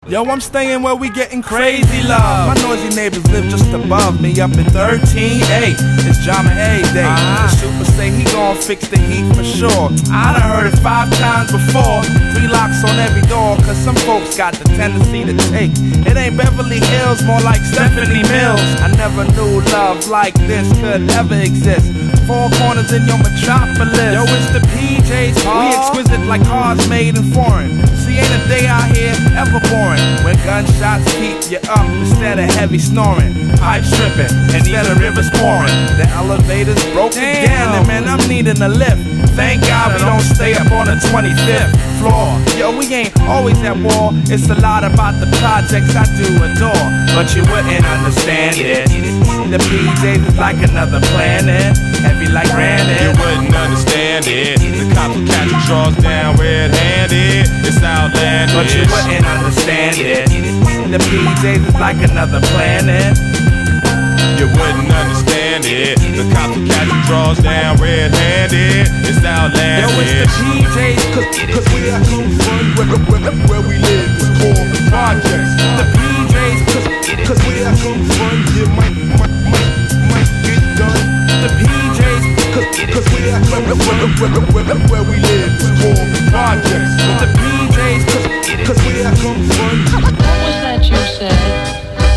Yo, I'm staying where we getting crazy love. My noisy neighbors live just above me up in 13A. It's Jama A Day. The super say he gon' fix the heat for sure. I done heard it 5 times before. 3 locks on every door, cause some folks got the tendency to take. It ain't Beverly Hills, more like Stephanie Mills. I never knew love like this could ever exist. 4 corners in your metropolis. Yo, it's the PJs. We exquisite like cars made in foreign. See, ain't a day out here ever boring when gunshots keep you up instead of heavy snoring. Pipes tripping instead of rivers pouring. The elevator's broke again, and man, I'm needing a lift. Thank God we don't stay up on the 25th floor. Yo, we ain't always at war. It's a lot about the projects I do adore, but you wouldn't understand it. The PJs is like another planet, heavy like granite. You wouldn't understand it. The cops will catch you draws down red-handed. It's outlandish, but you wouldn't understand it. The PJs is like another planet. You wouldn't understand it. The cops will catch you draws down red-handed. It's outlandish. Yo, it's the PJs, cause we are so fun where we live is called the projects. The PJs, cause we are so fun, yeah, might get done. The PJs, cause we are where we live is called the projects. The PJs, cause we are so fun. What was that you said?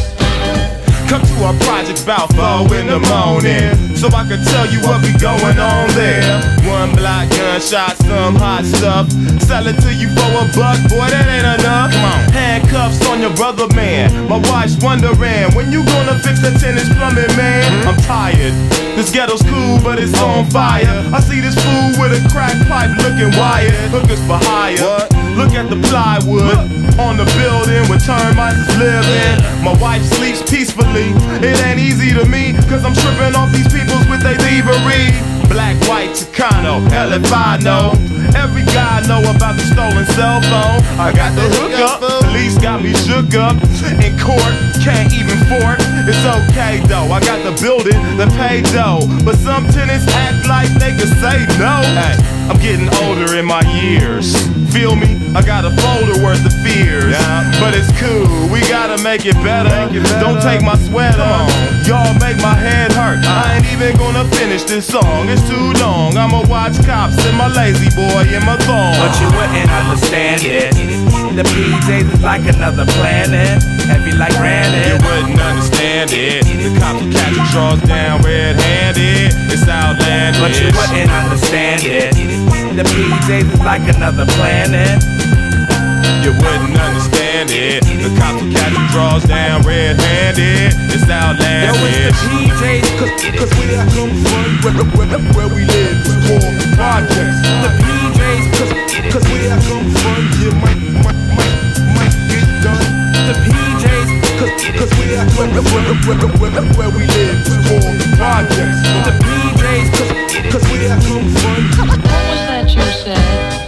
Come to our project about 4 in the morning, so I can tell you what be going on there. 1 block gunshot, some hot stuff. Sell it to you for $1, boy, that ain't enough. Come on. Handcuffs on your brother, man. My wife's wondering when you gonna fix the tennis plumbing, man. I'm tired. This ghetto's cool, but it's on fire. I see this fool with a crack pipe looking wired. Hookers for hire. What? Look at the plywood on the building where termites is living. My wife sleeps peacefully. It ain't easy to me, cause I'm tripping off these peoples with they thievery. Black, white, Chicano, LFI, every guy know about the stolen cell phone. I got the hookup, police got me shook up. In court, can't even fort. It's okay though, I got the building that paid dough. But some tenants act like they can say no. Hey, I'm getting older in my years. Feel me? I got a folder worth of fears. But it's cool, we gotta make it better. Don't take my sweater on. Y'all make my head hurt. I ain't even gonna finish this song, it's too long. I'ma watch cops and my lazy boy in my thong. But you wouldn't understand it. The PJs is like another planet, heavy like granite. You wouldn't understand it. The cops will catch you draws down red-handed. It's outlandish, but you wouldn't understand it. The PJs is like another planet. You wouldn't understand it. The cops will catch you draws down red-handed. It's outlandish. Yo, it's the PJs, cause we are so fun where we live is called the projects. The PJs, cause we are so fun, yeah, might get done. The PJs, cause we are where we live is called the projects. The PJs, cause we are so fun. What was that you said?